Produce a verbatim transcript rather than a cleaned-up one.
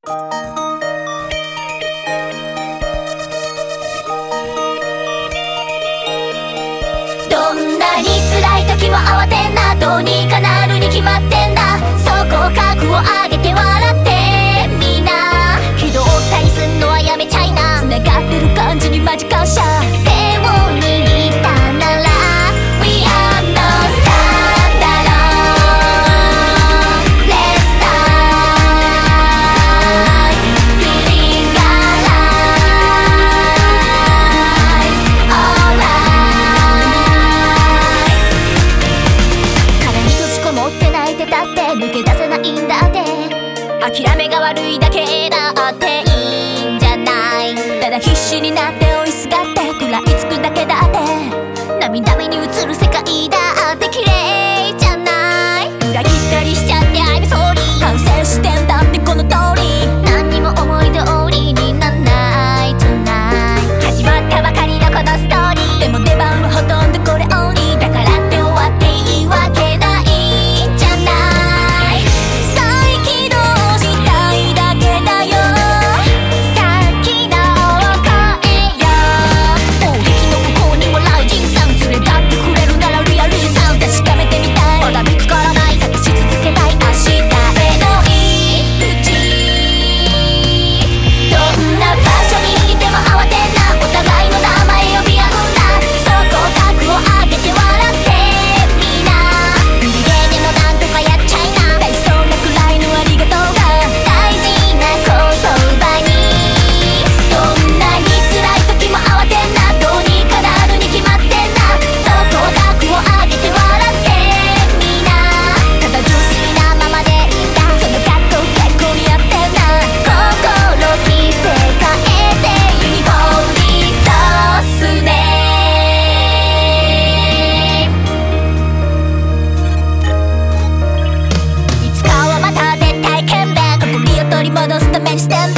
どんなに辛い時も慌てんな、どうにかなるに決まってんだ。そこ格を上げて笑ってみんな。人をったりすんのはやめちゃいな。繋がってる感じにマジ感謝。手を握ったなら We are no stand alone. Let's die feeling alive. Alright. 殻に閉じこもって泣いてたって抜け出せないんだって。諦めが悪いだけだっていいんじゃない。ただ必死になって追いすがって食らいつくだけだって。涙目に映る世界だって綺麗じゃない。裏切ったりしちゃって I'm sorry。 反省してんだってこの通り。何にも思い通りになんない tonight。 始まったばかりのこのストーリー。でも出番はほとんどこれオンリーだからって終わっていいわけないんじゃない。再起動したいだけだよ。先のを越えよう。攻撃の向こうにもライジンさん連れ立ってくれるならリアリーさん確かめてみたい。まだ見つからない探し続けたい明日への入り口。どんな場所にいても慌てんな。お互いの名前呼び合うんだ。そこ格を上げて笑ってみんな。無理ゲーでもなんとかやっちゃいな。大そうなくらいのありがとうが大事な言葉に。どんなに辛い時も慌てんな。どうにかなるに決まってんだ。そこ格を上げて笑ってみんな。ただ純粋なままでいいんだ。その格好結構似合ってんな。心着せ替えてユニフォームにそうっすね。いつかはまた絶対剣弁。誇りを取り戻すためにステン